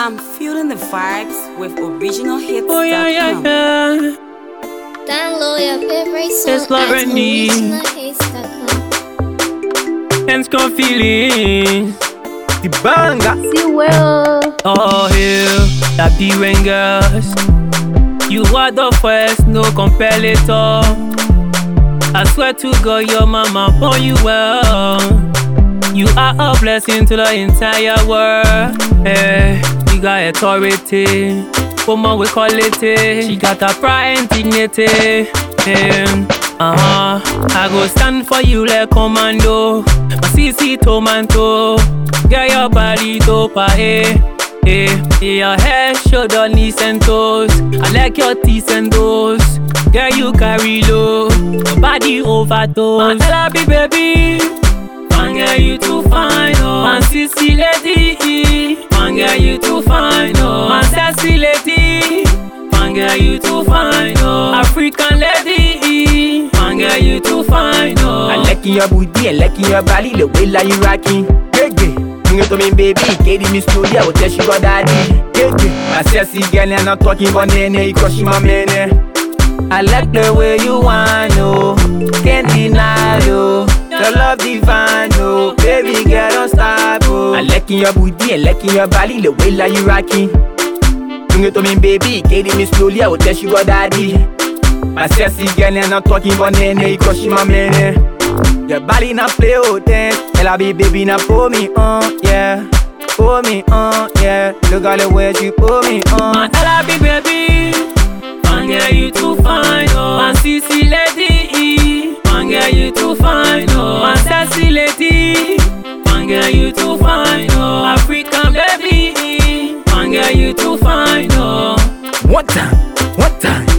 I'm feeling the vibes with originalhits.com. Oh yeah, yeah, yeah. Download your favorite song It's love at and need. originalhits.com. And strong feelings. The banger. See well. Oh yeah, happy when girls. You are the first, no competitor. I swear to God, your mama born you well. You are a blessing to the entire world. Hey, you got authority. Woman with quality. She got her pride and dignity. Hey, I go stand for you like commando. My CC tomato. Get your body dope, your head, shoulder, knees and toes. I like your teeth and toes. Girl, you carry low. Your body overdose. My LB baby. One girl, you too fine, oh. My sissy lady. One girl, you too fine, oh. My sassy lady. One girl, you too fine, oh. African lady. One girl, you too fine, oh. I like your booty, I like your body, the way like you rocking. Bring it to me, baby. Katie, me slowly, I will tell you got daddy. My sexy girl, I'm not talking about nene, cause she my man. I like the way you want, no. Can't deny, no. The love divine, no. Baby girl, don't stop, oh. I like your booty, I like your body, the way like you rocking. Bring it to me, baby. Katie, me slowly, I will tell you got daddy. My sexy girl, I'm not talking about nene, cause she my man. Your body not play out then. LB baby not pull me on, yeah. Pull me on, yeah. Look all the way you pull me on. My LB baby. One girl you too fine, oh. My CC lady. One girl you too fine, oh. My sassy lady. One girl you too fine, oh. African baby. One girl you too fine, oh. One time, one time.